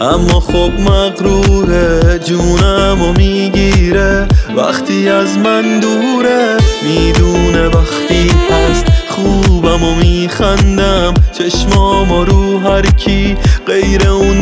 اما خب مغروره، جونمو میگیره وقتی از من دوره. میدونه وقتی هست خوبم و میخندم، چشمامو رو هر کی غیر اون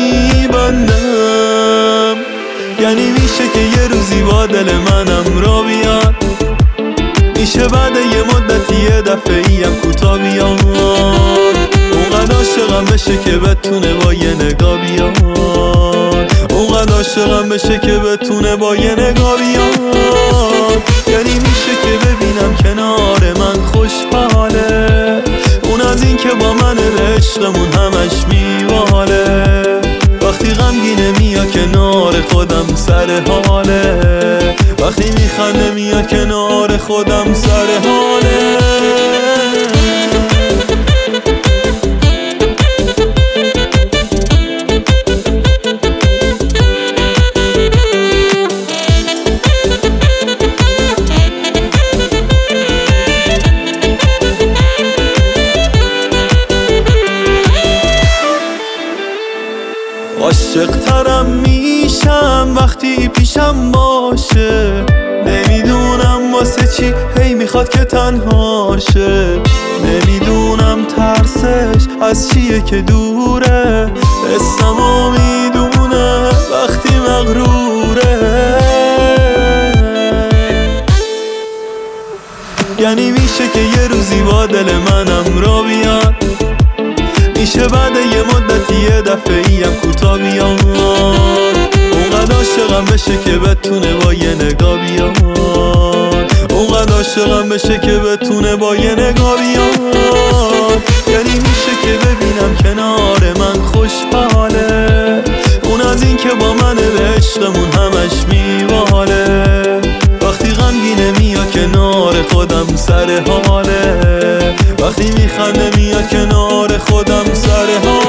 میبندم. یعنی میشه که یه روزی با دل منم را بیاد، میشه بعد یه مدتی یه دفعه هم کوتا بیاد. اونقدر عاشقم بشه که بتونه با یه نگاه بیاد، اونقدر عاشقم بشه که بتونه با یه نگاه بیاد. یعنی میشه که ببینم کنار من خوشحاله، اون از این که با من عشقمون همش میواله. وقتی غمگینه میا کنار خودم سر حاله، وقتی میخنده میا کنار خودم سر حاله. عاشق ترم میشم وقتی پیشم باشه، نمیدونم واسه چی هی میخواد که تنها شه. نمیدونم ترسش از چیه که دوره، اسممو میدونه وقتی مغروره. یعنی میشه که یه روزی با دل منم را بیاد، میشه بعد یه مدتی یه دفعه هم کوتا بیاد. اونقدر عاشقم بشه که بتونه با یه نگاه بیاد، اونقدر عاشقم بشه که بتونه با یه نگاه بیاد. یعنی میشه که ببینم کنار من خوشحاله، اون از این که با من عشقمون همش میواله. وقتی غمگینه میا کنار خودم سر حاله، وقتی میخنده میا کنار خودم سر حاله.